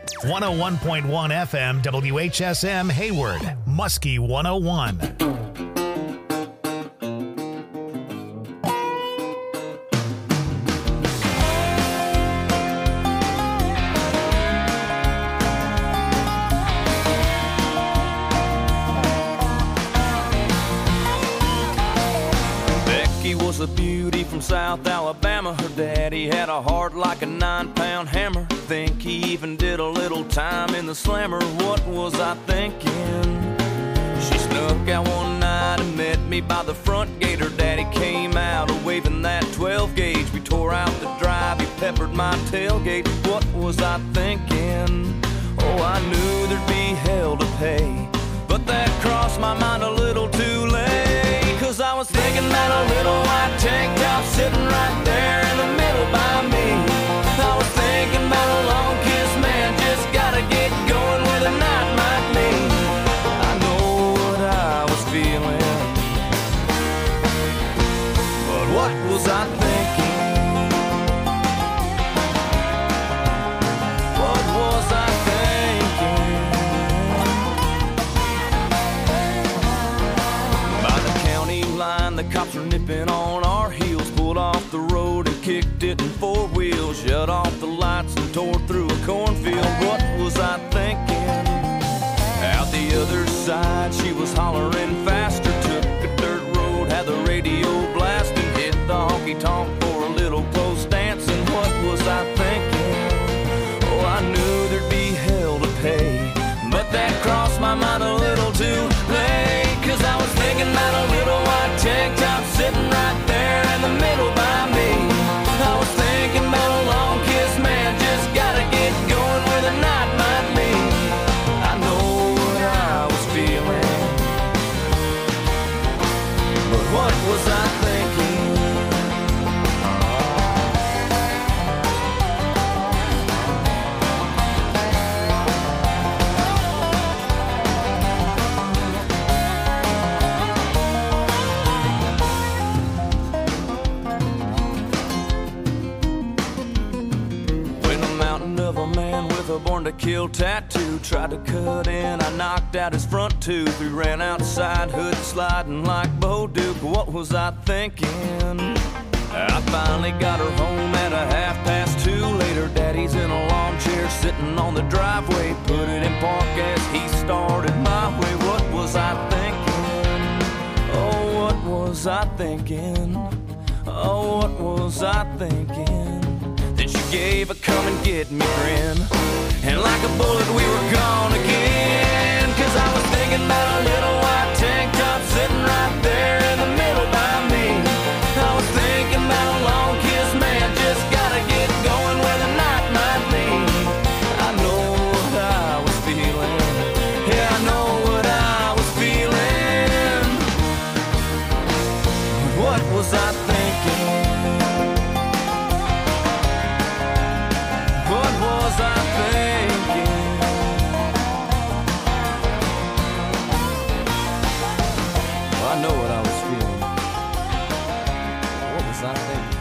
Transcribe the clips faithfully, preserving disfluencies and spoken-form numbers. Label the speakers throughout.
Speaker 1: one oh one point one F M W H S M Hayward, Muskie one oh one.
Speaker 2: Was a beauty from South Alabama. Her daddy had a heart like a nine-pound hammer. Think he even did a little time in the slammer. What was I thinking? She snuck out one night and met me by the front gate. Her daddy came out waving that twelve gauge. We tore out the drive, he peppered my tailgate. What was I thinking? Oh, I knew there'd be hell to pay, but that crossed my mind a little too late. Cause I was thinking about a little white tank top sitting right there in the middle by me. I was thinking about a long kiss, man, just gotta get going where the night might mean. I know what I was feeling, but what was I thinking? What was I thinking? By the county line, the cops were nipping on our heels. Pulled off the road and kicked it in four wheels. Shut off the lights and tore through a cornfield. What was I thinking? Out the other side, she was hollering faster. Took a dirt road, had the radio blasting. Hit the honky-tonk for a little close dancing. What was I thinking? Oh, I knew there'd be hell to pay, but that crossed my mind a little too late. Cause I was thinking about a little white tank top sitting right there in the middle by me. I was thinking about a long kiss, man, just gotta get going where the night might mean. I know what I was feeling, but what was I thinking? A born to kill tattoo tried to cut in, I knocked out his front tooth. We ran outside, hood sliding like Bo Duke. What was I thinking? I finally got her home at a half past two. Later, daddy's in a lawn chair sitting on the driveway. Put it in park as he started my way. What was I thinking? Oh, what was I thinking? Oh, what was I thinking? Then she gave a come and get me grin, and like a bullet we were gone again. Cause I was thinking about a little white tank top sitting right there in the middle by me. I was thinking about a long kiss, man, just gotta get going where the night might lead. I know what I was feeling, yeah, I know what I was feeling. What was I thinking? What was I thinking? Well, I know what I was feeling. What was I thinking?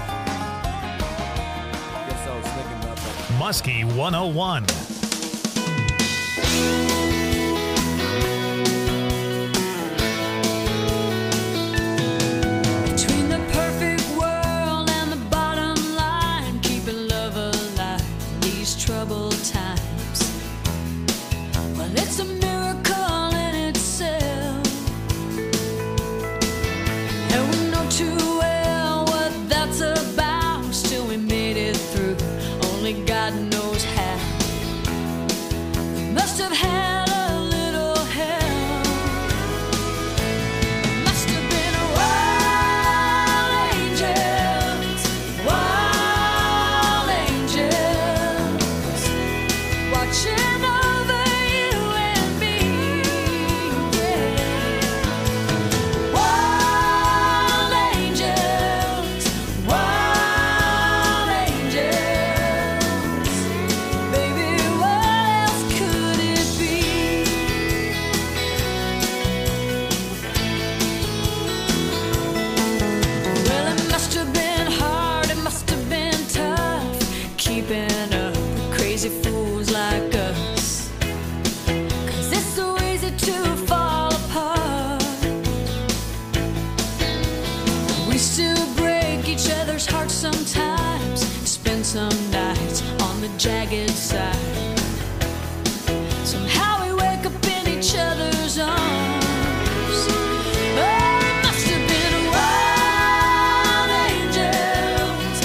Speaker 2: I guess I was thinking about that.
Speaker 1: Muskie one oh one.
Speaker 3: God knows how. Must have had a little help. Must have been wild angels, wild angels, watching over you and me. Yeah. Wild angels, wild angels. Baby, what else could it be? Well, it must have been hard, it must have been tough, keeping up with crazy fools like us. spend some nights on the jagged side. Somehow we wake up in each other's arms. Oh, it must have been wild angels,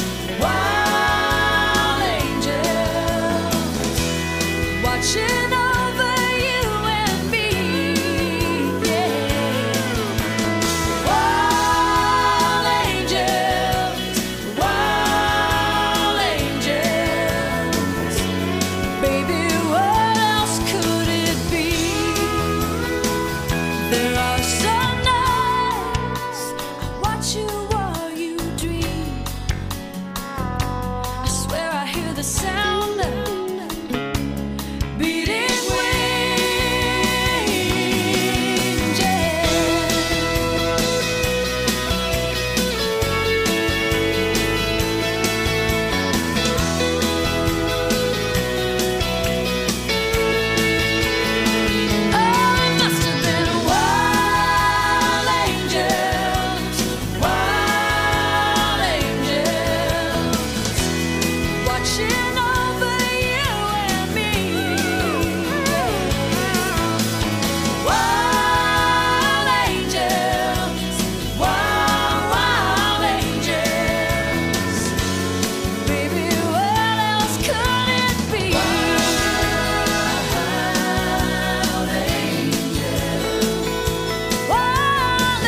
Speaker 3: wild angels, watching over you and me. Yeah. Wild angels, wild angels, baby, what else could it be? There are some nights I watch you while you dream. I swear I hear the sound of beating wings. Yeah. Oh, it must have been wild angels, wild angels, watching over you and me. Wild angels, wild, wild angels, baby, what else could it be? Wild angels, wild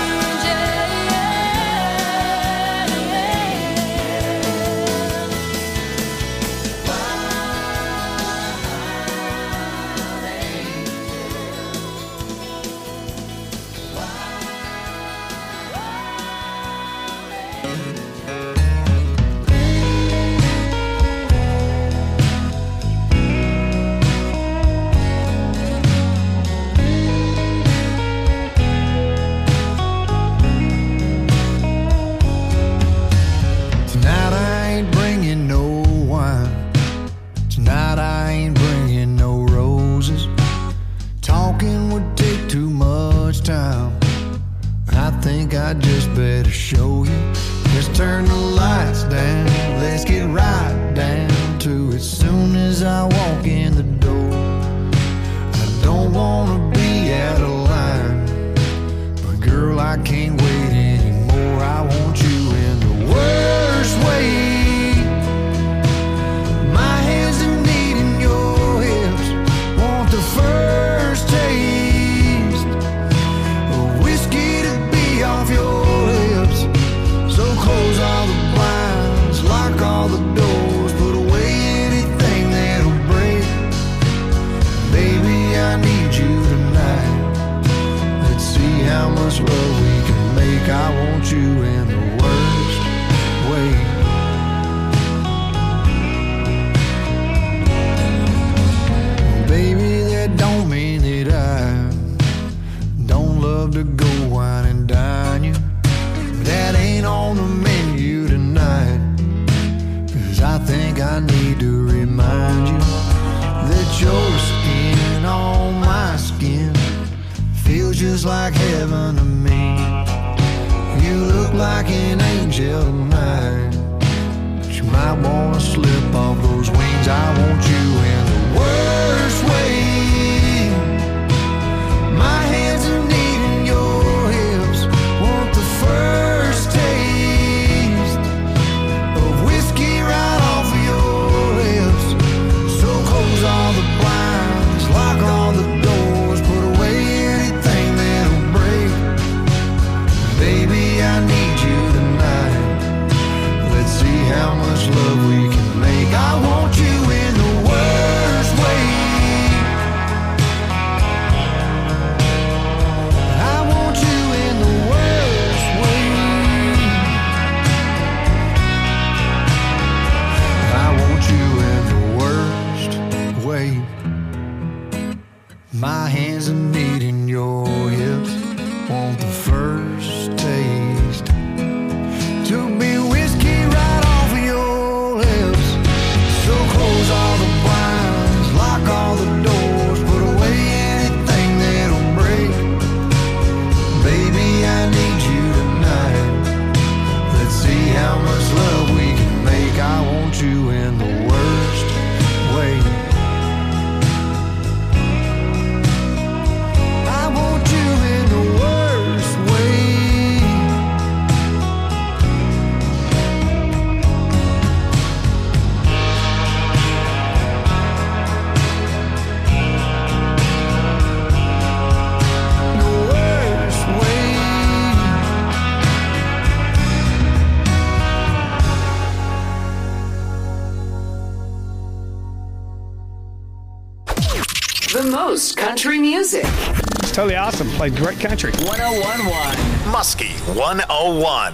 Speaker 4: Tonight I ain't bringing no wine. Tonight I ain't bringing no roses. Talking would take too much time. I think I just better show you. Let's turn the lights down. Let's get right down to it. Soon as I walk in the door, I don't wanna be out of line, but girl, I can't wait anymore. I want you in the worst way. My hands are needing your hips. Want the first taste of whiskey to be off your lips. So close all the blinds, lock all the doors, put away anything that'll break. Baby, I need you tonight. Let's see how much love we can make. I want you in the worst way. Baby, that don't mean that I don't love to go wine and dine you. That ain't on the menu tonight. 'Cause I think I need to remind you that your skin on my skin feels just like heaven to me. You look like an angel tonight, but you might wanna slip off those wings. I want you in the worst way. My hands are needing your hips. Want the first taste of whiskey right off of your lips. So close all the blinds, lock all the doors, put away anything that'll break. Baby, I need you tonight. Let's see how much love we can make. I want you in the worst way. I want you in the worst way. I want you in the worst way. My hands are needing your hips. Want the first taste to be whiskey right off of your lips. So close all the blinds, lock all the doors, put away anything that'll break. Baby, I need you tonight. Let's see how much love we can make. I want you
Speaker 5: The most country music.
Speaker 6: It's totally awesome. Played great country.
Speaker 5: one oh one point one.
Speaker 1: Muskie one oh one.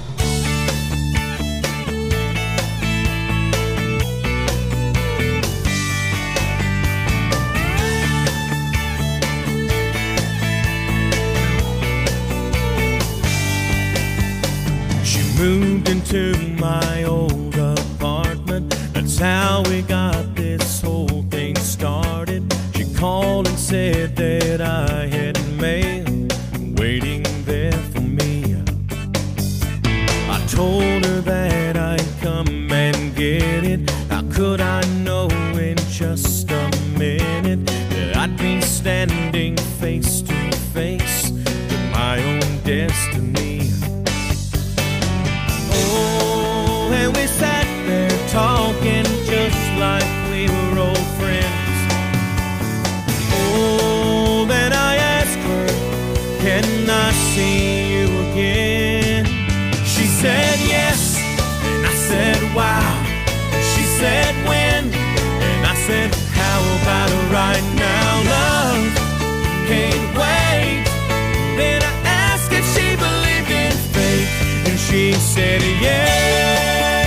Speaker 7: Moved into my old apartment. That's how we got this whole thing started. She called and said that I had mail waiting there for me. I told her that I'd come and get it. How could I know in just a minute that I'd be standing face to face with my own destiny? Oh, and we sat there talking just like we were old friends. Oh, then I asked her, can I see you again? She said yes, and I said wow. She said when, and I said how about it right now? Love can't wait. Then I asked if she believed in fate, and she said yes.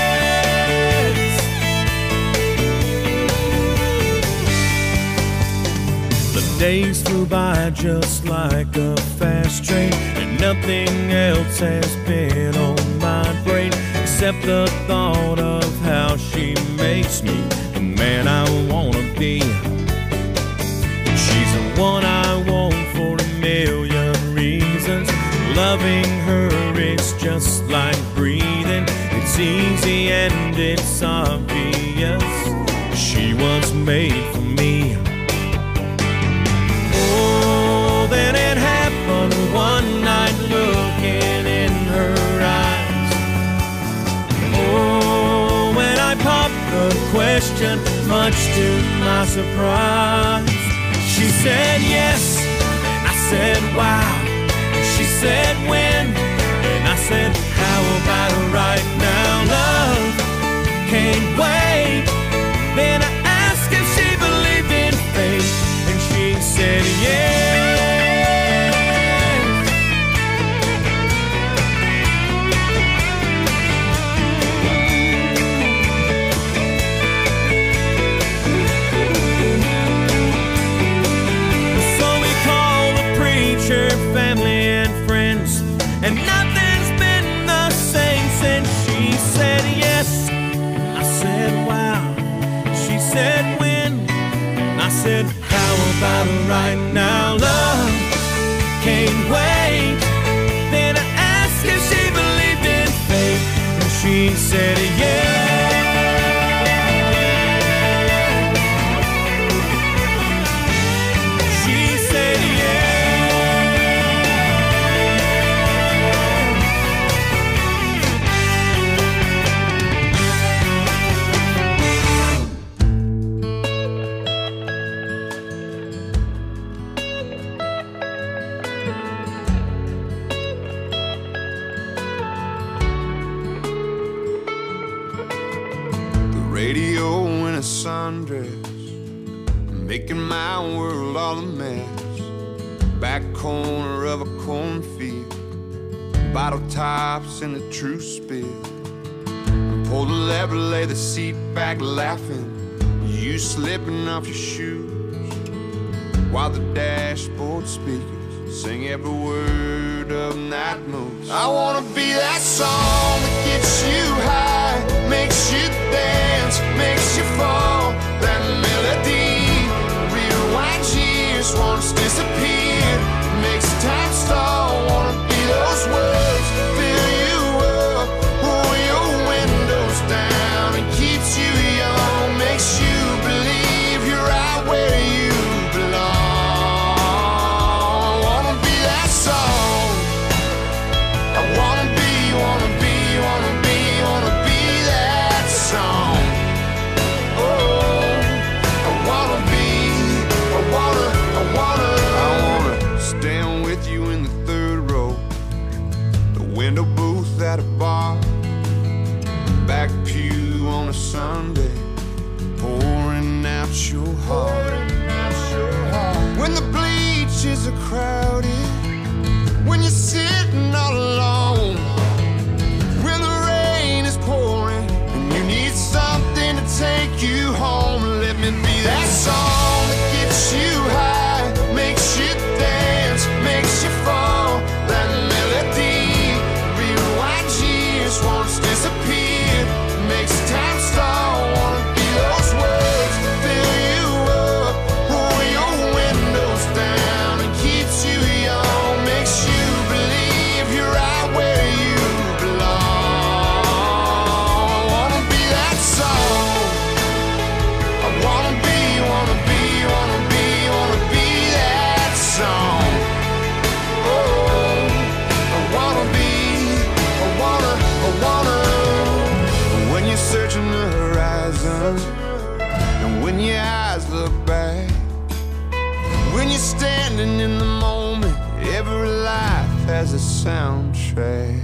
Speaker 7: The days flew by just like a fast train, and nothing else has been on my brain except the thought of how she makes me the man I wanna be. She's the one I want for a million reasons. Loving her is just like breathing. It's easy and it's obvious. She was made for me. Oh, then it happened one night looking in her eyes. Oh, when I popped the question, much to my surprise, she said yes, and I said wow. She said when, and I said how about it right now? Love can't wait. Then I asked if she believed in fate, and she said yes. So we called the preacher, family, and nothing's been the same since she said yes. I said wow. She said when. I said how about it right now? Love can't wait. Then I asked if she believed in fate, and she said yes. She said yes.
Speaker 8: Radio in a sundress, making my world all a mess. Back corner of a cornfield, bottle tops in the true spill. Pull the lever, lay the seat back laughing, you slipping off your shoes, while the dashboard speakers sing every word of Night Moves. I wanna be that song that gets you high, makes you dance, makes you fall. That melody rewinds years, once disappeared, makes time stall. Wanna be those words, fill you up, roll your windows down, and keeps you young, makes you believe you're right where you belong. I wanna be that song. I wanna be, wanna be, wanna be, wanna be that song. Oh, I wanna be, I wanna, I wanna, I wanna stand with you in the third row, the window booth at a bar, back pew on a Sunday, pouring out your heart. are crowded, when you're sitting all alone, when the rain is pouring and you need something to take you home. Let me be that song that gets you high, makes you dance, makes you fall. That melody, rewind years, won't disappear, makes time stall. Wanna be those words that fill you up, roll your windows down and keeps you young, makes you believe you're right where you belong. I wanna be that song. I wanna be, wanna be, wanna be, wanna be that song. Oh, I wanna be, I wanna, I wanna. When you're searching the horizon, and when your eyes look back, when you're standing in the moment, every life has a soundtrack.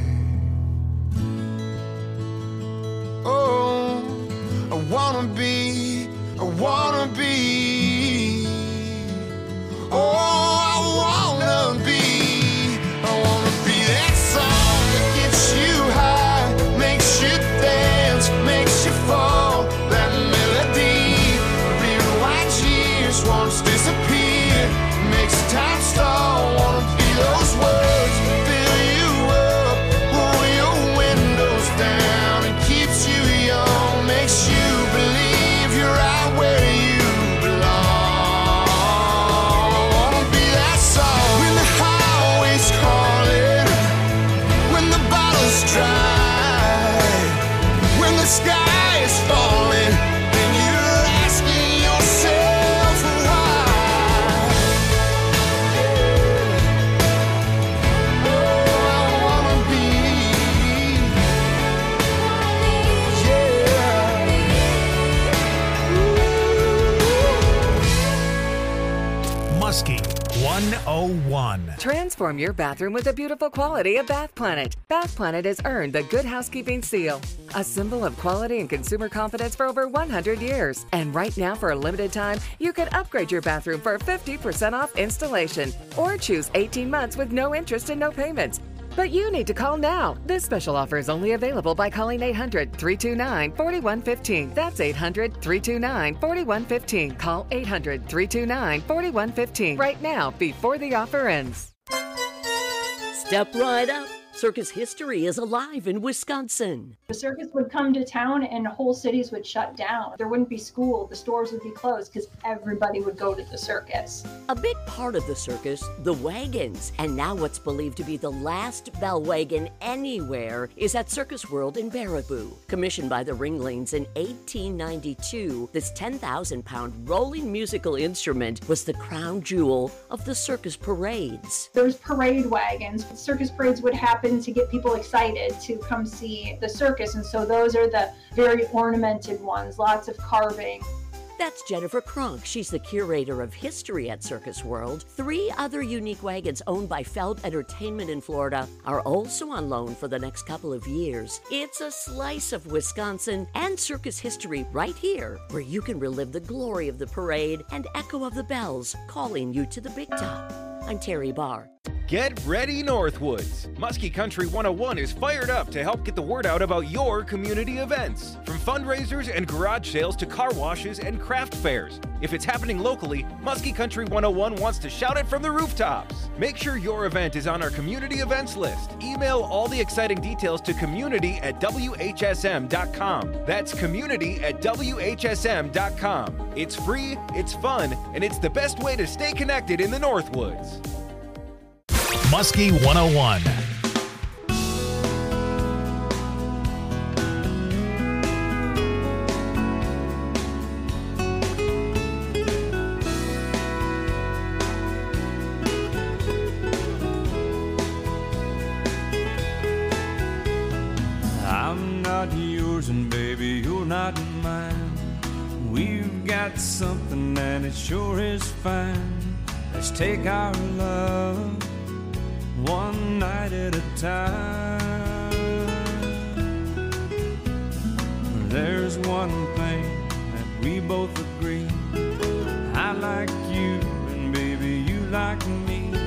Speaker 8: Oh, I wanna be, I wanna be. Oh, I wanna be, I wanna be that song that gets you high, makes you dance, makes you fall. That melody, rewind years, won't disappear, makes time stall. Wanna be those words that fill you up, roll your windows down and keeps you young, makes you believe you're right where you belong. I wanna be that song. When the highway's calling, when the bottle's dry, when the sky is falling and you're asking yourself why. Oh, I wanna be, yeah.
Speaker 1: Muskie one oh one.
Speaker 9: Transform your bathroom with the beautiful quality of Bath Planet. Bath Planet has earned the Good Housekeeping Seal, a symbol of quality and consumer confidence for over one hundred years. And right now, for a limited time, you can upgrade your bathroom for fifty percent off installation or choose eighteen months with no interest and no payments. But you need to call now. This special offer is only available by calling eight hundred, three two nine, four one one five. That's eight hundred, three two nine, four one one five. Call eight hundred, three two nine, four one one five right now before the offer ends.
Speaker 10: Step right up. Circus history is alive in Wisconsin.
Speaker 11: The circus would come to town and whole cities would shut down. There wouldn't be school, the stores would be closed because everybody would go to the circus.
Speaker 10: A big part of the circus, the wagons. And now what's believed to be the last bell wagon anywhere is at Circus World in Baraboo. Commissioned by the Ringlings in eighteen ninety-two, this ten thousand pound rolling musical instrument was the crown jewel of the circus parades.
Speaker 11: There's parade wagons. Circus parades would happen to get people excited to come see the circus, and so those are the very ornamented ones, lots of carving.
Speaker 10: That's Jennifer Kronk. She's the curator of history at Circus World. Three other unique wagons owned by Feld Entertainment in Florida are also on loan for the next couple of years. It's a slice of Wisconsin and circus history right here, where you can relive the glory of the parade and echo of the bells calling you to the big top. I'm Terry Barr.
Speaker 12: Get ready, Northwoods! Muskie Country one oh one is fired up to help get the word out about your community events. From fundraisers and garage sales to car washes and craft fairs. If it's happening locally, Muskie Country one oh one wants to shout it from the rooftops. Make sure your event is on our community events list. Email all the exciting details to community at W H S M dot com. That's community at W H S M dot com. It's free, it's fun, and it's the best way to stay connected in the Northwoods.
Speaker 1: Muskie one oh one.
Speaker 2: I'm not yours and baby, you're not mine. We've got something and it sure is fine. Let's take our love one night at a time. There's one thing that we both agree. I like you and baby you like me.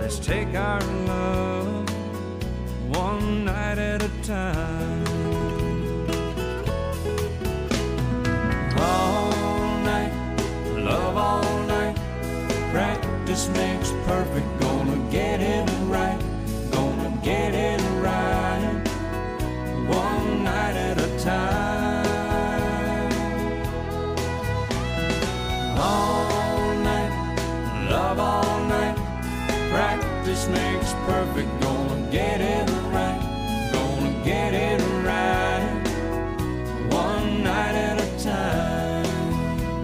Speaker 2: Let's take our love one night at a time. All night, love all night. Practice makes perfect. Gonna get it right. Gonna get it right. One night at a time. All night, love all night. Practice makes perfect. Gonna get it right. Gonna get it right. One night at a time.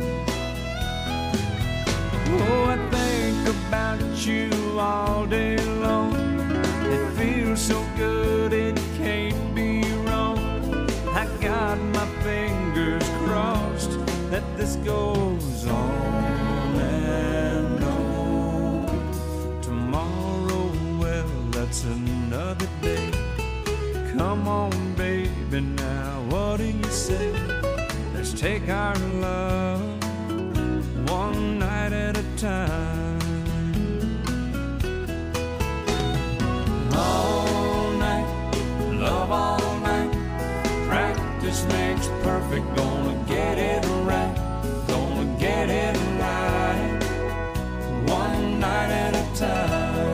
Speaker 2: Oh, I think about you all day long. It feels so good, it can't be wrong. I got my fingers crossed that this goes on and on. Tomorrow, well, that's another day. Come on, baby, now what do you say? Let's take our love one night at a time. All night, love all night. Practice makes perfect. Gonna get it right. Gonna get it right. One night at a time.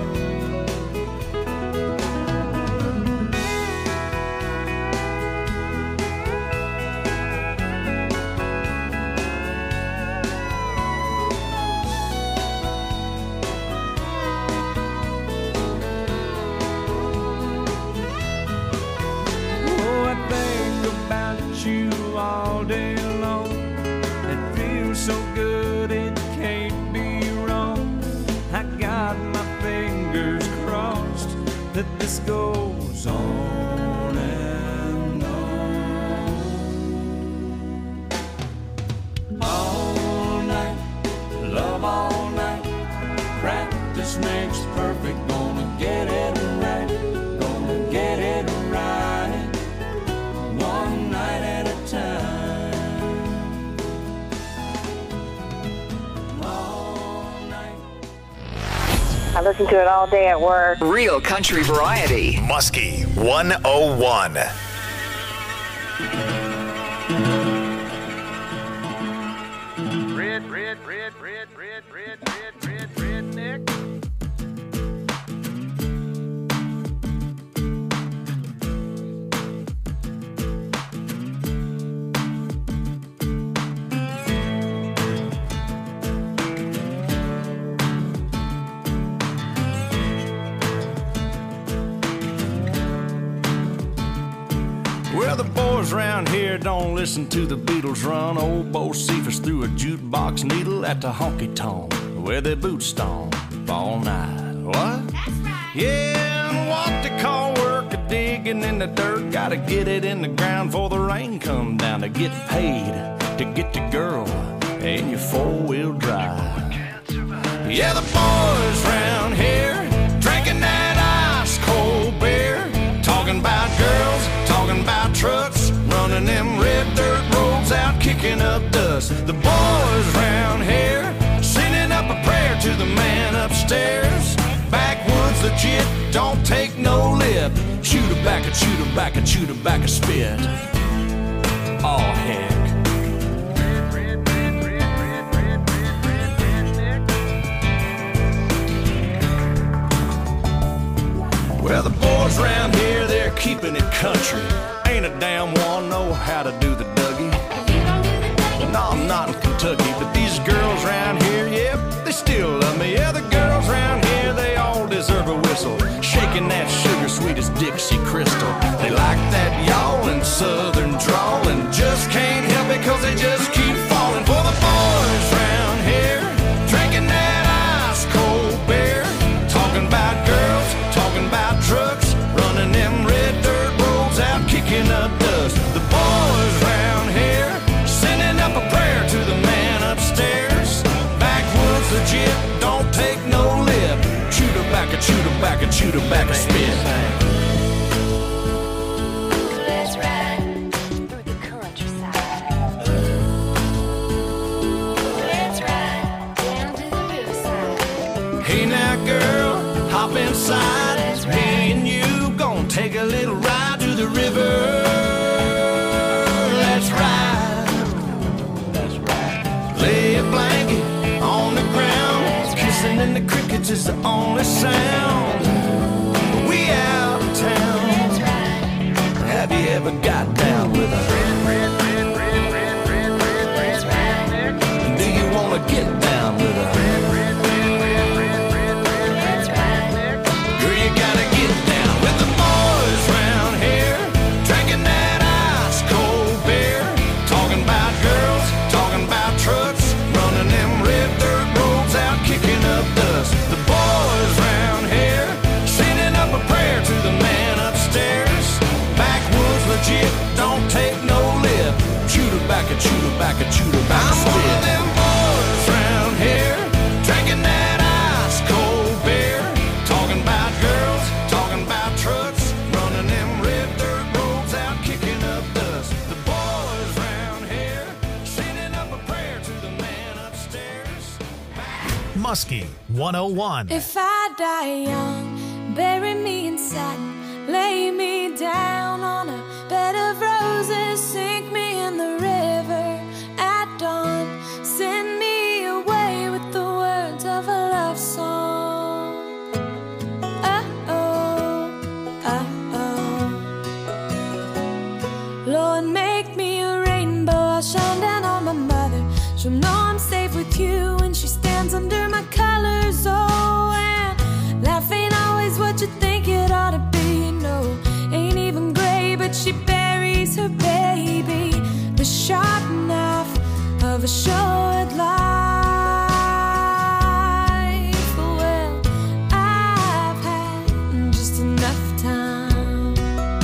Speaker 2: You all day long. It feels so good, it can't be wrong. I got my fingers crossed that this goes on and on. All night, love all night. Practice makes perfect. Gonna get it right. Gonna get it right. One night at a time. All night.
Speaker 13: I listen to it all day at work.
Speaker 5: Real country variety.
Speaker 1: Muskie one oh one.
Speaker 2: Red, red, red, red, red, red, red, red, redneck. Well, the boys around here don't listen to the Beatles run. Old Bo Cephas threw a jukebox needle at the honky-tonk where they boot stomp all night. What? That's right. Yeah, and what they call work a digging in the dirt. Gotta get it in the ground before the rain come down to get paid to get the girl in your four-wheel drive. Yeah, the boys around here drinking that ice-cold beer, talking about girls, talking about trucks, running them red dirt roads out, kicking up dust. The boys around here sending up a prayer to the man upstairs. Backwoods legit, don't take no lip. Shoot her back and shoot her back and shoot her back a spit. Oh heck. Well, the boys around here, they're keeping it country. Ain't a damn one know how to do the Dougie. No, I'm not in Kentucky, but these girls around here, yep, they still love me. Yeah, the girls around here, they all deserve a whistle. Shaking that sugar sweet as Dixie Crystal. They like that yawling southern drawl and just can't help it cause they just keep falling for the boys around here. Drinking that ice cold beer, talking about girls, talking about trucks, running them red dirt roads out, kicking up dust. The boys around here sending up a prayer to the man upstairs. Backwoods legit, don't take no lip. Shoot her back and shoot her back and shoot her back a spit.
Speaker 7: outside. Me and you gonna take a little ride to the river. Let's ride. That's right. Lay a blanket on the ground. Kissing in the crickets is the only sound. We out of town. Have you ever got down with a do you wanna get down with a girl, you gotta get down with the boys round here, drinking that ice cold beer, talking about girls, talking about trucks, running them red dirt roads out, kicking up dust. The boys round here, sending up a prayer to the man upstairs. Backwoods legit, don't take no lip. Shoot her back and shoot her back and shoot her back. I'm one of them boys round here, drinking that ice cold beer, talking about girls, talking about trucks, running them red dirt roads out, kicking up dust. The boys round here, sending up a prayer to the man upstairs.
Speaker 1: Muskie one oh one.
Speaker 3: If I die young, bury me in satin, lay me down on a bed of roses, sink me in the river at dawn, send me away with the words of a love song. Uh-oh, uh-oh. Lord, make me a rainbow, I'll shine down on my mother. She'll know I'm safe with you when she stands under my colors. Oh, and life ain't always what you think it ought to be. No, ain't even gray, but she buries her baby. The sharp knife of a short life. Well, I've had just enough time.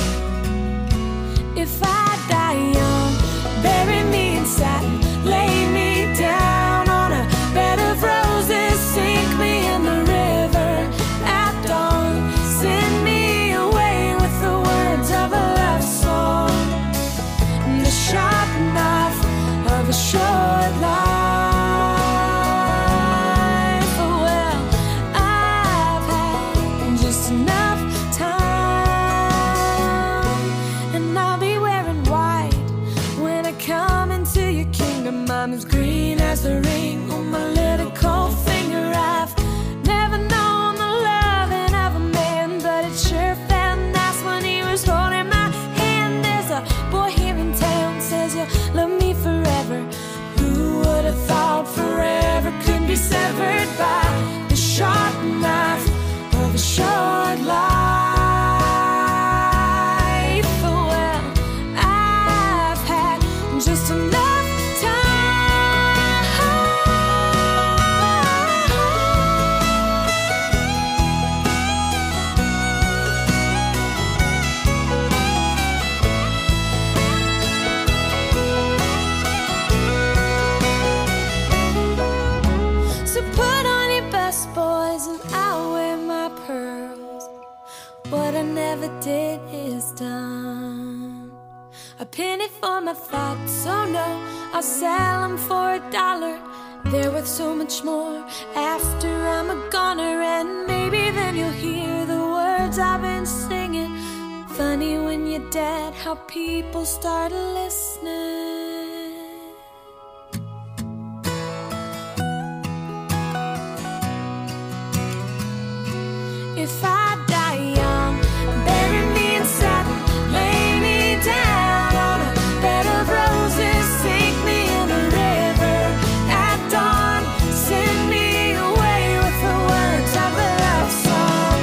Speaker 3: If I die young, bury me in satin, lay me down on a bed of roses, sink me in the river at dawn, send me away with the words of a love song. The sharp knife of a short life. Well, I've had just enough time, and I'll be wearing white when I come into your kingdom. I'm as green as the ring on my little cold finger. I've never known the loving of a man, but it sure felt nice when he was holding my hand. There's a boy here in town says you'll love me forever. Who would have thought forever could be severed by the sharp knife of a short life? Well, I've had just enough So put on your best boys and I'll wear my pearls. What I never did is done. A penny for my thoughts, oh no, I'll sell them for a dollar. They're worth so much more after I'm a goner. And maybe then you'll hear the words I've been singing. Funny when you're dead how people start listening. If I die young, bury me in satin, lay me down on a bed of roses, sink me in the river at dawn, send me away with the words of a love song.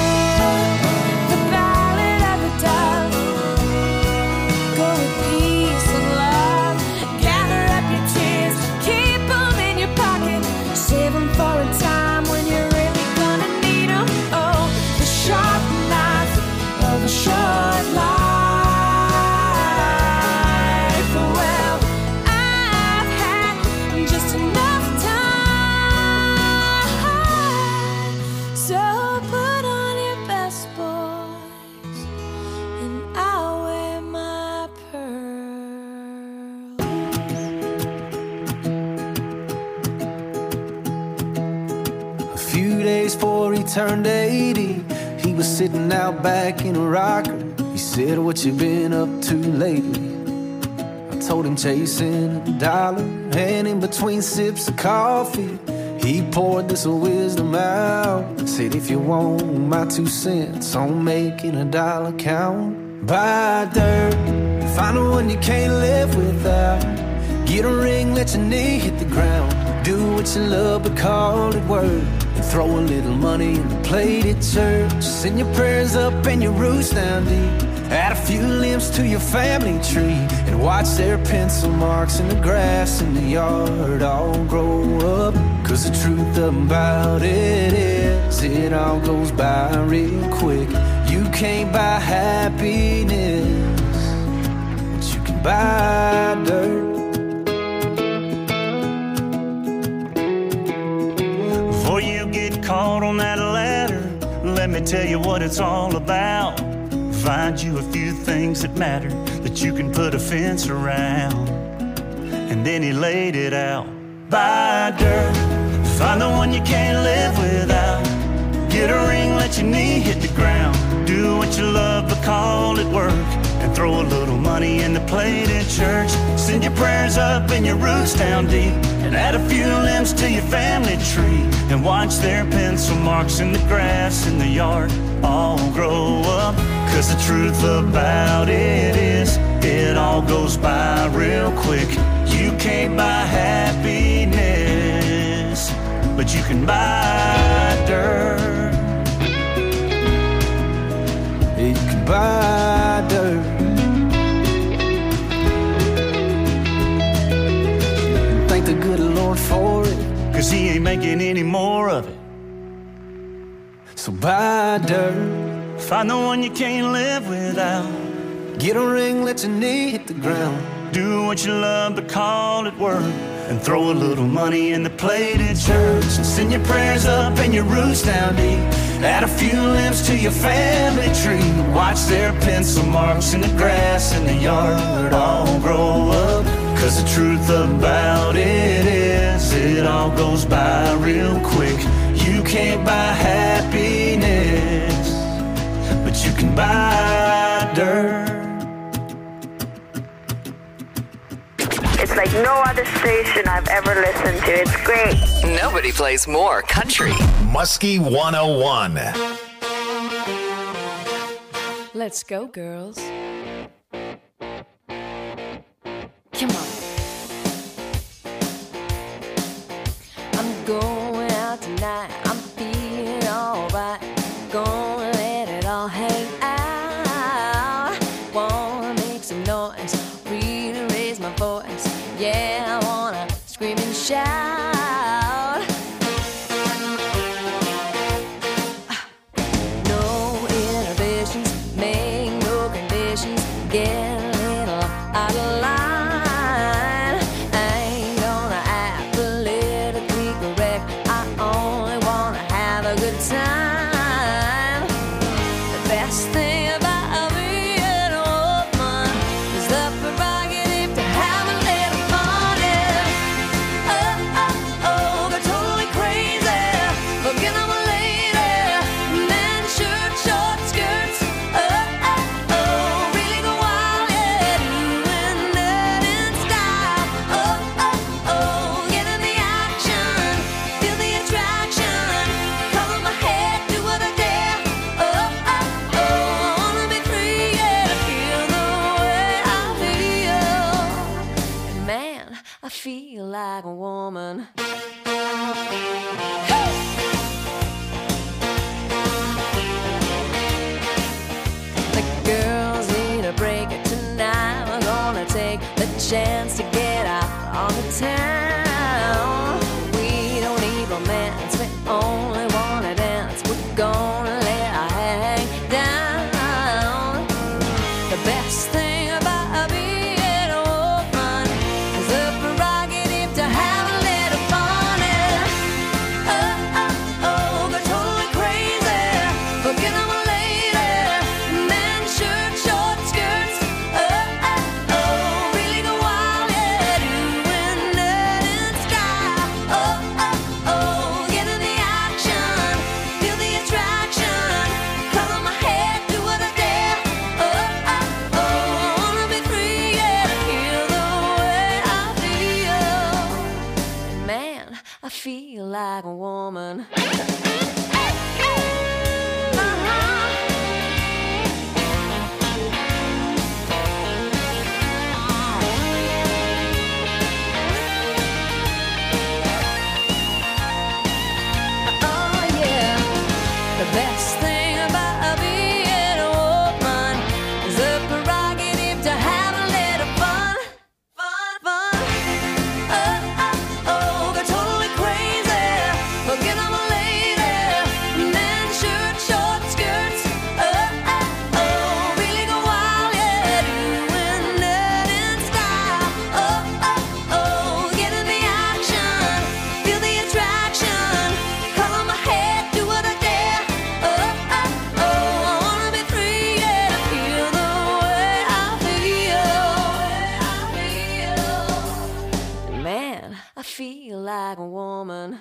Speaker 3: Oh-oh, the ballad of the dove. Go with peace.
Speaker 14: turned eighty, he was sitting out back in a rocker. He said, what you been up to lately? I told him chasing a dollar, and in between sips of coffee, he poured this wisdom out. Said, if you want my two cents on making a dollar count, buy dirt, find the one you can't live without. Get a ring, let your knee hit the ground. Do what you love, but call it work. And throw a little money in the plate at church. Send your prayers up and your roots down deep. Add a few limbs to your family tree. And watch their pencil marks in the grass in the yard all grow up. Cause the truth about it is, it all goes by real quick. You can't buy happiness, but you can buy dirt.
Speaker 15: Before you get caught on that ladder, let me tell you what it's all about. Find you a few things that matter, that you can put a fence around. And then he laid it out. Buy dirt, find the one you can't live without. Get a ring, let your knee hit the ground. Do what you love, but call it work. And throw a little money in the plate at church. Send your prayers up and your roots down deep. And add a few limbs to your family tree. And watch their pencil marks in the grass in the yard all grow up. Cause the truth about it is, it all goes by real quick. You can't buy happiness, but you can buy dirt.
Speaker 14: You can buy dirt. And thank the good Lord for it,
Speaker 15: cause he ain't making any more of it.
Speaker 14: So buy dirt.
Speaker 15: Find the one you can't live without.
Speaker 14: Get a ring, let your knee hit the ground.
Speaker 15: Do what you love, but call it work. And throw a little money in the plate at church. And send your prayers up and your roots down deep. Add a few limbs to your family tree. Watch their pencil marks in the grass in the yard all grow up. Cause the truth about it is, it all goes by real quick. You can't buy happiness, but you can buy dirt.
Speaker 13: It's like no other station I've ever listened to. It's great.
Speaker 5: Nobody plays more country.
Speaker 1: Muskie one oh one.
Speaker 3: Let's go, girls. Come on. I'm going out tonight. I'm feeling alright. Gonna let it all hang out. Wanna make some noise, really raise my voice. Yeah, I wanna scream and shout. No inhibitions, make no conditions. Get a little out of line. I ain't gonna act politically correct. I only wanna have a good time. The best thing about being a woman is the prerogative to have a little fun. Yeah. Oh, oh, oh, go totally crazy. Forget I'm a lady. Men, shirt, short skirts. Oh, oh, oh, really go wild. Yeah, doing that in style. Oh, oh, oh, get in the action. Feel the attraction. Cover my head, do what I dare. Oh, oh, oh, I wanna be free, yeah, to feel the way I feel. And man, I feel like a woman. The girls need a break tonight. We're gonna take the chance to get out on the town. We don't need romance, we only wanna dance. We're gonna let our hair hang down. The best thing about being a woman is the prerogative to have a little fun. Yeah. Oh, oh, oh, go totally crazy. Forget I'm a lady. Men, shirt, short skirts. Oh, oh, oh, really go wild. Yeah, doing that in style. Oh, oh, oh, get in the action. Feel the attraction. feel like a woman. Best thing about being a woman is the prerogative to have a little fun, fun, fun. Oh, oh, oh, they're totally crazy. Forget I'm a lady. Men, shirt, short skirts. Oh, oh, oh, really go wild, yeah, doing it in style. Oh, oh, oh, get in the action, feel the attraction. Color my head, do what I dare. I feel like a woman.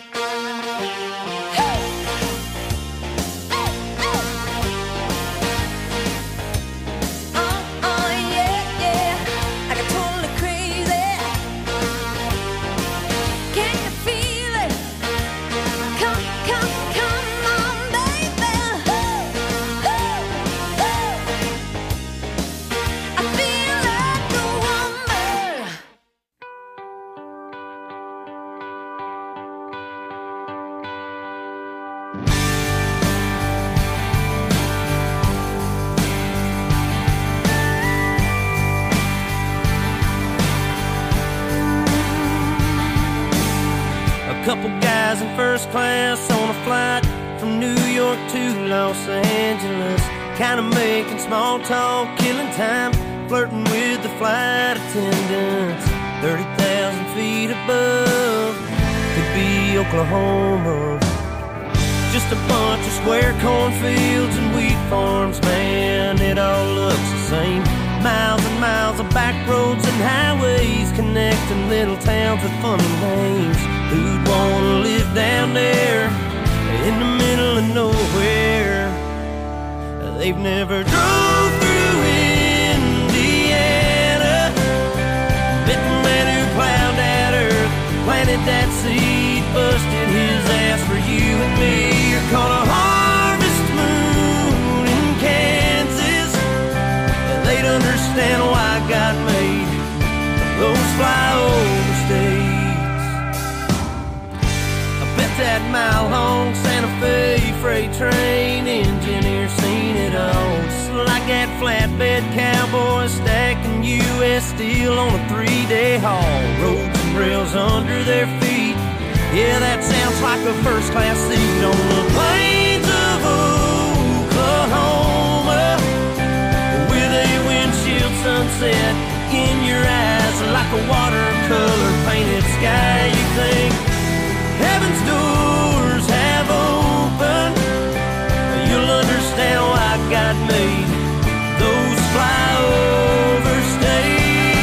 Speaker 7: Couple guys in first class on a flight from New York to Los Angeles, kind of making small talk, killing time, flirting with the flight attendants. thirty thousand feet above, could be Oklahoma. Just a bunch of square cornfields and wheat farms, man, it all looks the same. Miles and miles of back roads and highways connecting little towns with funny names. Who'd wanna live down there in the middle of nowhere? They've never drove through Indiana, met the man who plowed that earth, planted that seed, busted his ass for you and me. You're caught a harvest moon in Kansas. They'd understand why God made those flyover states. That mile-long Santa Fe freight train engineer seen it all. Just like that flatbed cowboy stacking U S steel on a three-day haul. Roads and rails under their feet. Yeah, that sounds like a first-class seat on the plains of Oklahoma, with a windshield sunset in your eyes, like a watercolor painted sky. You think heaven's doors have opened, you'll understand why God made those flyover states.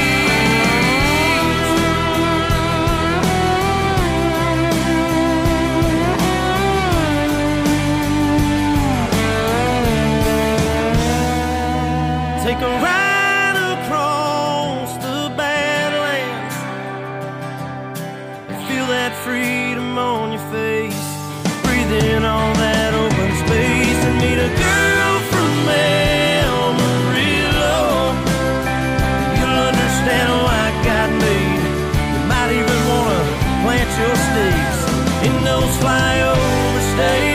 Speaker 7: Take a ride across the Badlands, feel that freedom on your face, breathe in all that open space, and meet a girl from Amarillo. You'll understand why God made. You might even want to plant your stakes in those flyover states.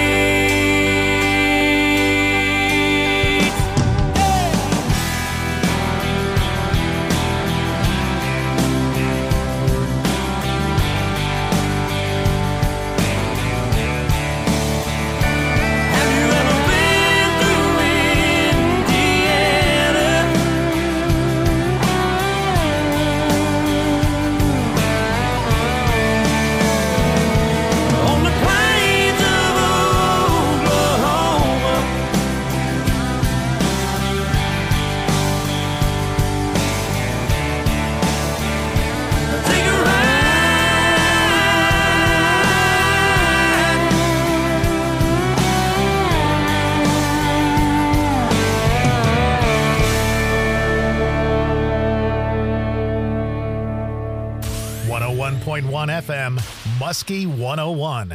Speaker 7: On the plains
Speaker 1: one oh one point one F M, Muskie one oh one.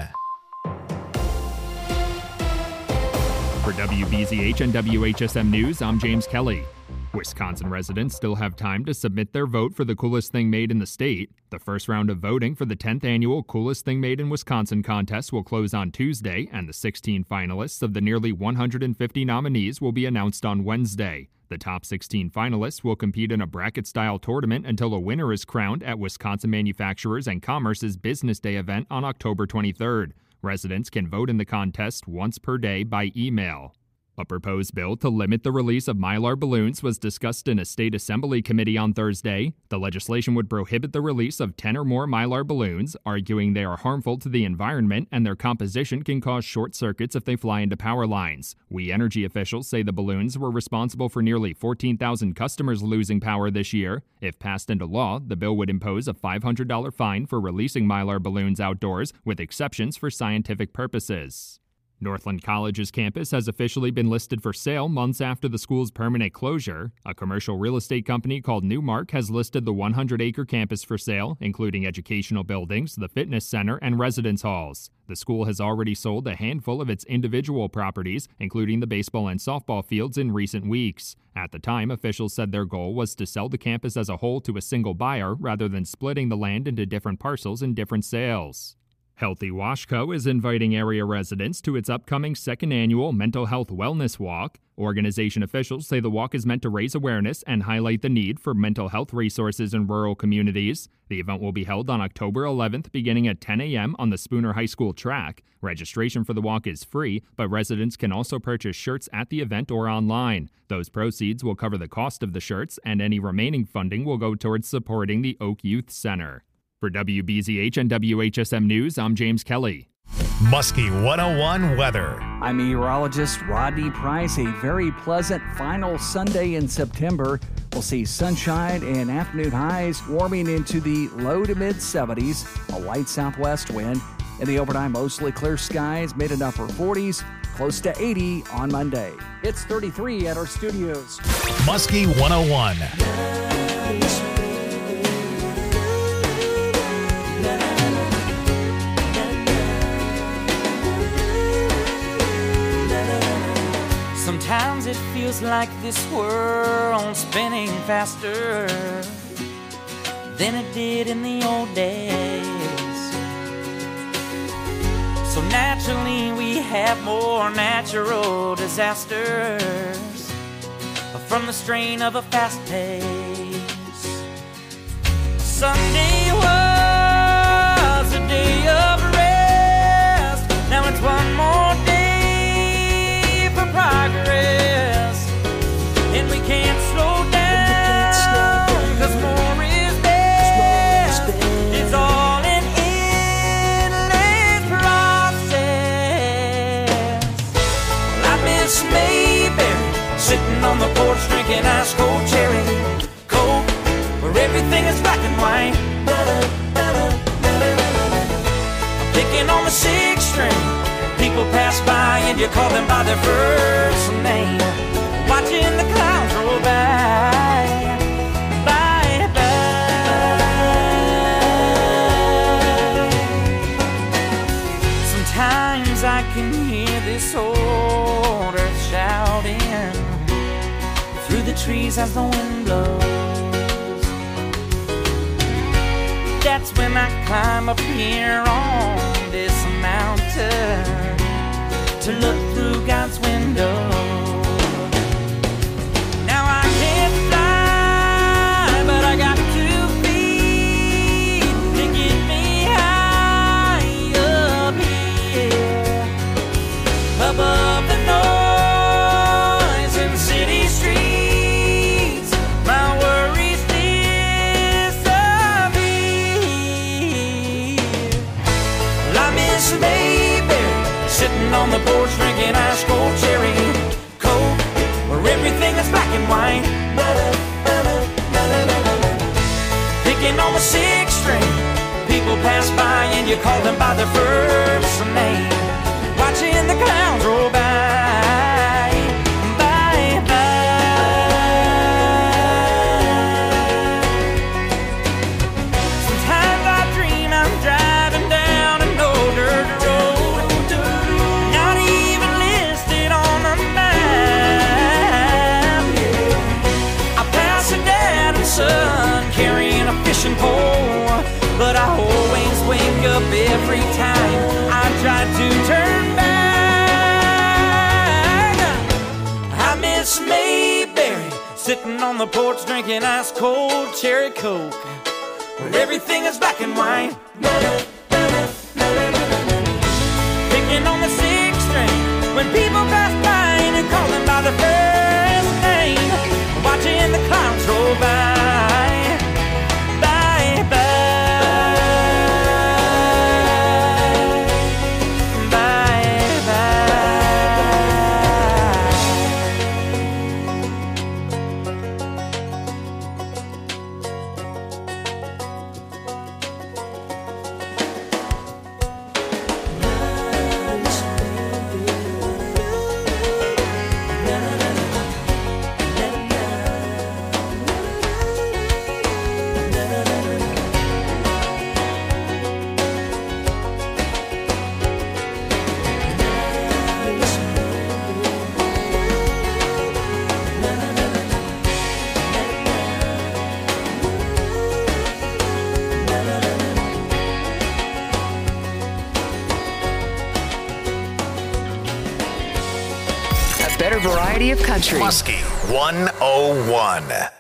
Speaker 16: For W B Z H and W H S M News, I'm James Kelly. Wisconsin residents still have time to submit their vote for the Coolest Thing Made in the state. The first round of voting for the tenth annual Coolest Thing Made in Wisconsin contest will close on Tuesday, and the sixteen finalists of the nearly one hundred fifty nominees will be announced on Wednesday. The top sixteen finalists will compete in a bracket-style tournament until a winner is crowned at Wisconsin Manufacturers and Commerce's Business Day event on October twenty-third. Residents can vote in the contest once per day by email. A proposed bill to limit the release of Mylar balloons was discussed in a state assembly committee on Thursday. The legislation would prohibit the release of ten or more Mylar balloons, arguing they are harmful to the environment and their composition can cause short circuits if they fly into power lines. We Energy officials say the balloons were responsible for nearly fourteen thousand customers losing power this year. If passed into law, the bill would impose a five hundred dollars fine for releasing Mylar balloons outdoors, with exceptions for scientific purposes. Northland College's campus has officially been listed for sale months after the school's permanent closure. A commercial real estate company called Newmark has listed the one hundred acre campus for sale, including educational buildings, the fitness center, and residence halls. The school has already sold a handful of its individual properties, including the baseball and softball fields, in recent weeks. At the time, officials said their goal was to sell the campus as a whole to a single buyer rather than splitting the land into different parcels in different sales. Healthy Wash Co. is inviting area residents to its upcoming second annual Mental Health Wellness Walk. Organization officials say the walk is meant to raise awareness and highlight the need for mental health resources in rural communities. The event will be held on October eleventh, beginning at ten a.m. on the Spooner High School track. Registration for the walk is free, but residents can also purchase shirts at the event or online. Those proceeds will cover the cost of the shirts, and any remaining funding will go towards supporting the Oak Youth Center. For W B Z H and W H S M News, I'm James Kelly.
Speaker 1: Muskie one oh one weather.
Speaker 17: I'm meteorologist Rodney Price. A very pleasant final Sunday in September. We'll see sunshine and afternoon highs warming into the low to mid seventies. A light southwest wind. In the overnight, mostly clear skies, mid and upper forties. Close to eighty on Monday. It's thirty-three at our studios.
Speaker 1: Muskie one oh one.
Speaker 18: Sometimes it feels like this world's spinning faster than it did in the old days. So naturally we have more natural disasters from the strain of a fast pace. Sunday was a day of rest. Now it's one more day for progress, and we can't slow down, cause more is best. It's all an endless process. Well, I miss Mayberry, sitting on the porch drinking ice cold cherry Coke, where everything is black and white. I'm picking on the sixth string. People pass by and you call them by their first name, watching the clouds roll by, by, by. Sometimes I can hear this old earth shouting through the trees as the wind blows. That's when I climb up here on this mountain to look through God's window. Now I can't fly, but I got two feet to get me high up here, above the noise in city streets. My worries disappear. Well, I miss Mayberry, sitting on the porch drinking ice cold cherry Coke, where everything is black and white. Picking on the sixth string. People pass by and you call them by their first name, watching the clouds roll by, by, by. Sometimes I every time I tried to turn back. I miss Mayberry, sitting on the porch drinking ice cold cherry coke, where everything is black and white. Picking on the sixth string when people pass by and call them by their first name, watching the clouds roll by. Bye, bye, bye,
Speaker 5: Better variety of country.
Speaker 1: Muskie one oh one.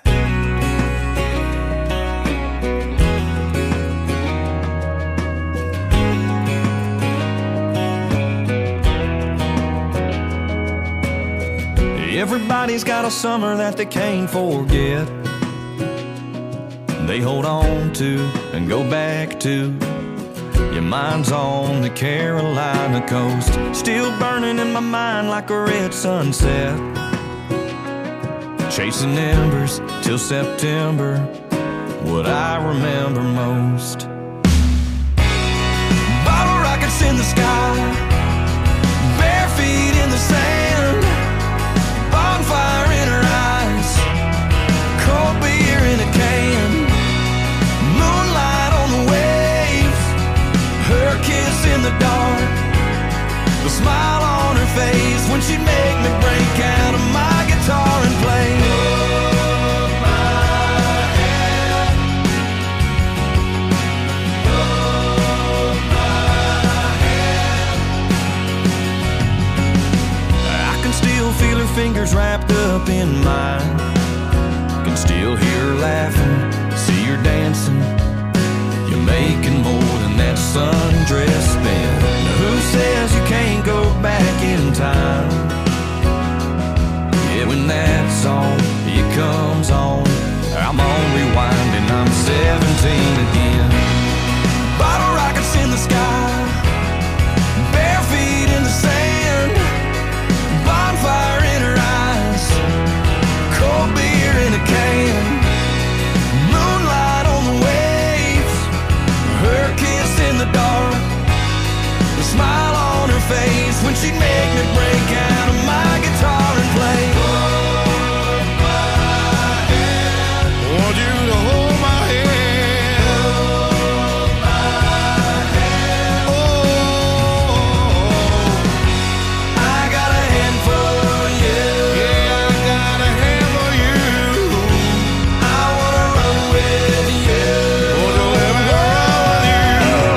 Speaker 15: Everybody's got a summer that they can't forget. They hold on to and go back to. Your mind's on the Carolina coast, still burning in my mind like a red sunset. Chasing embers till September, what I remember most. Bottle rockets in the sky, bare feet in the sand, bonfire in her eyes, cold beer in a can, moonlight on the waves, her kiss in the dark, the smile on her face when she'd make me break out of my guitar and play. Hold my hand, hold my hand. I can still feel her fingers wrapped up in mine, can still hear her laughing, see her dancing. You're making more than that sundress spin. Now who says you can't go back in time? Yeah, when that song, it comes on, I'm on rewind and I'm seventeen again. Bottle rockets in the sky, bare feet in the sand, bonfire in her eyes, cold beer in a can, moonlight on the waves, her kiss in the dark, the smile on her face when she'd make me break out of my guitar and play. Hold my hand, want you to hold my hand, hold my hand. Oh, I got a hand for you. Yeah, I got a hand for you. I wanna run with you. Want to let me run with you.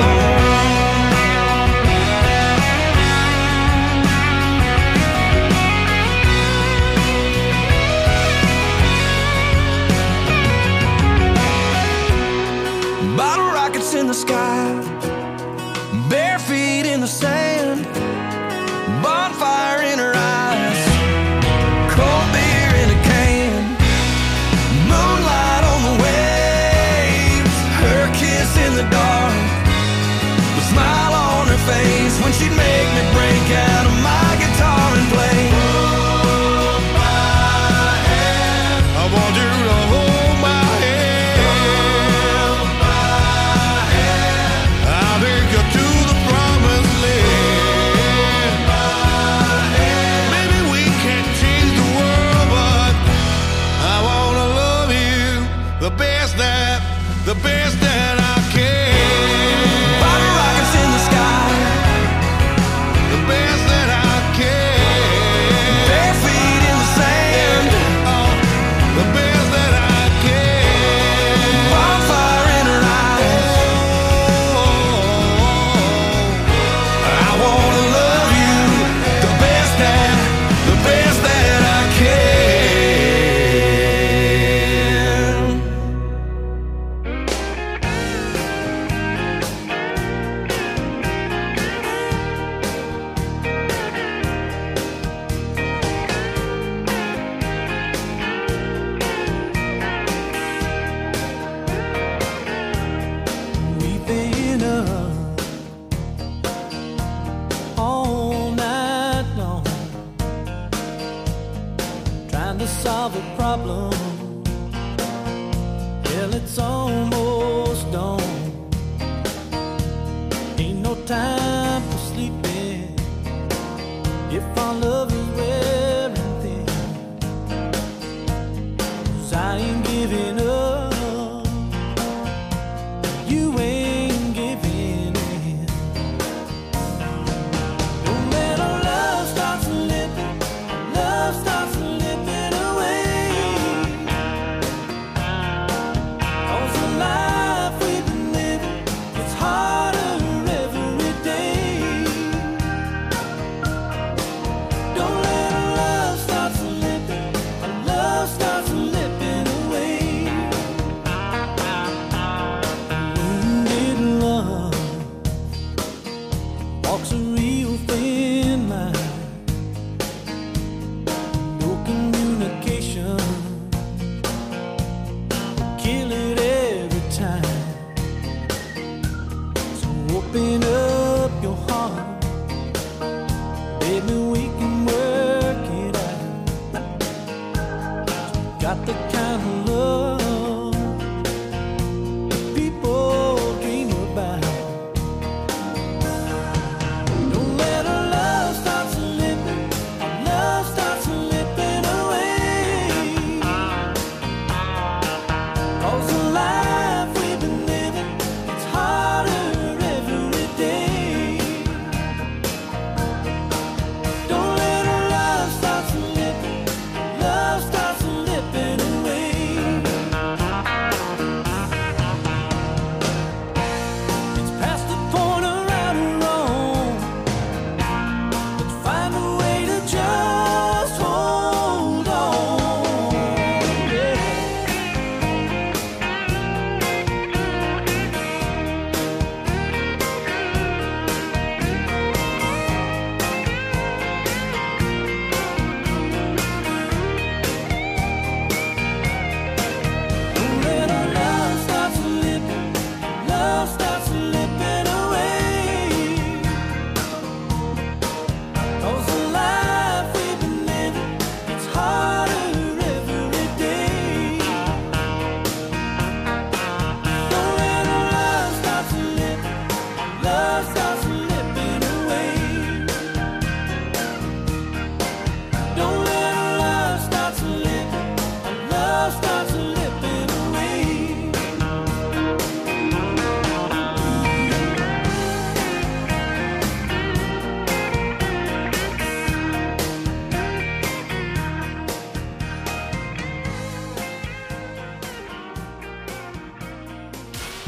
Speaker 15: Bottle rockets in the sky, bare feet in the sand, bonfire in her eyes, cold beer in a can, moonlight on the waves, her kiss in the dark, the smile on her face when she'd make me break out of my guitar and play. Hold my hand, I want you to hold my hand, hold my hand. I'll take you to the promised land. Hold my hand. Maybe we can't change the world, but I wanna love you the best that, the best that I can. Bottle rockets in the sky, the best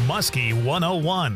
Speaker 1: Muskie one oh one.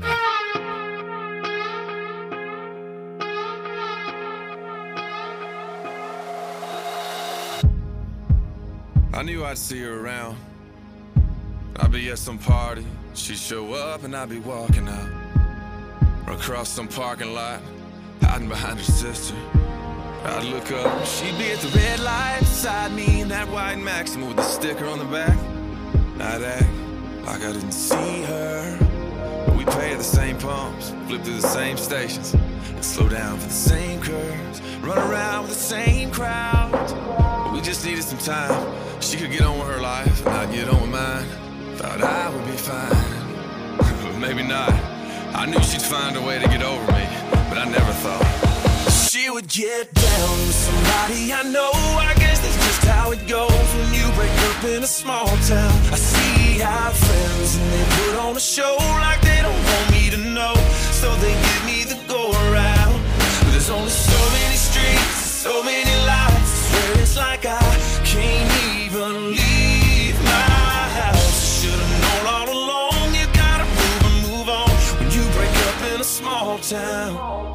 Speaker 19: I knew I'd see her around. I'd be at some party, she'd show up and I'd be walking out. Or across some parking lot, hiding behind her sister. I'd look up, she'd be at the red light beside me in that white Maxima with the sticker on the back. I'd act like I didn't see her. But we pay at the same pumps, flip through the same stations, and slow down for the same curves, run around with the same crowds. But we just needed some time. She could get on with her life and I'd get on with mine. Thought I would be fine, but maybe not. I knew she'd find a way to get over me, but I never thought she would get down with somebody I know. I guess that's just how it goes when you break up in a small town. I see our friends and they put on a show like they don't want me to know, so they give me the go around. But there's only so many streets, so many lights. I swear it's like I can't even leave my house. Should've known all along, you gotta move and move on when you break up in a small town.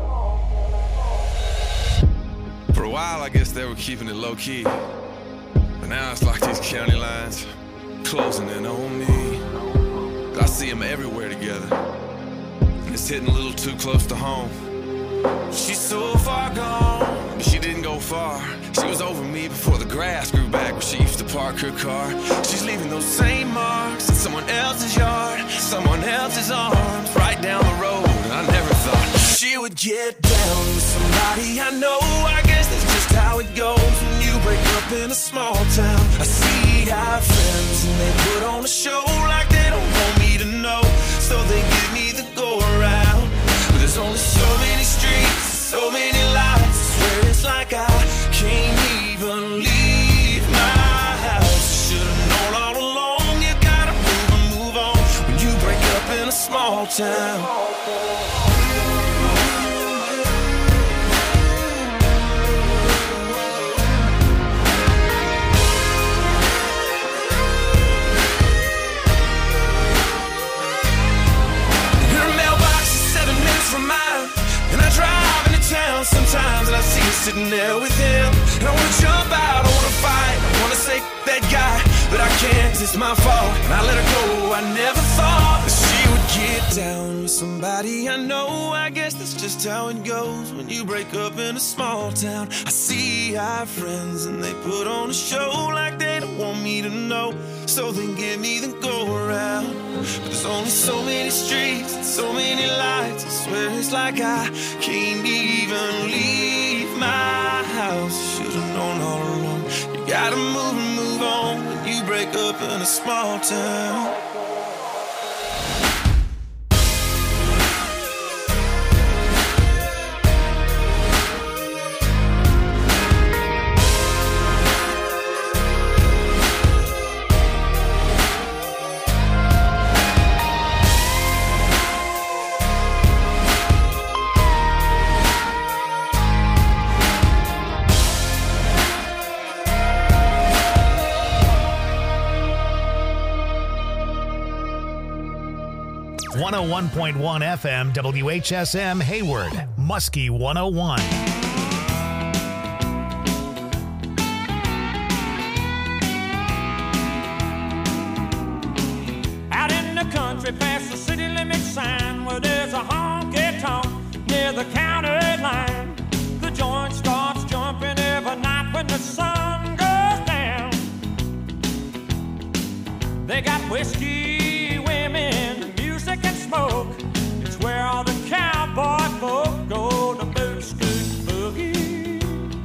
Speaker 19: For a while, I guess they were keeping it low-key, but now it's like these county lines closing in on me. I see them everywhere together, and it's hitting a little too close to home. She's so far gone, but she didn't go far. She was over me before the grass grew back where she used to park her car. She's leaving those same marks in someone else's yard, someone else's arms, right down the road. And I never thought she would get down with somebody I know. I guess that's just how it goes when you break up in a small town. I see our friends and they put on a show like they don't want me to know, so they give me the go around. But there's only so many streets, so many lights. I swear it's like I can't even leave my house. Should've known all along, you gotta move and move on when you break up in a small town. From mine, and I drive into town sometimes, and I see her sitting there with him, and I wanna jump out, I wanna fight, I wanna say that guy, but I can't, 'cause it's my fault, and I let her go. I never thought that she would get down with somebody I know. I guess that's just how it goes when you break up in a small town. I see our friends and they put on a show like they don't want me to know, so they give me the go around. But there's only so many streets and so many lights. I swear it's like I can't even leave my house. Should've known all along, you gotta move and move on when you break up in a small town.
Speaker 1: one oh one point one F M W H S M Hayward, Muskie one oh one.
Speaker 18: Out in the country past the city limit sign, where there's a honky-tonk near the county line, the joint starts jumping every night when the sun goes down. They got whiskey, women, music and smoke. It's where all the cowboy folk go to boot scoot boogie.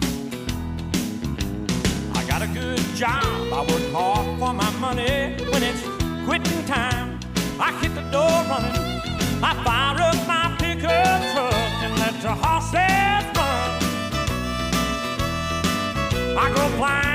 Speaker 18: I got a good job, I work hard for my money. When it's quitting time, I hit the door running. I fire up my pickup truck and let the horses run. I go blind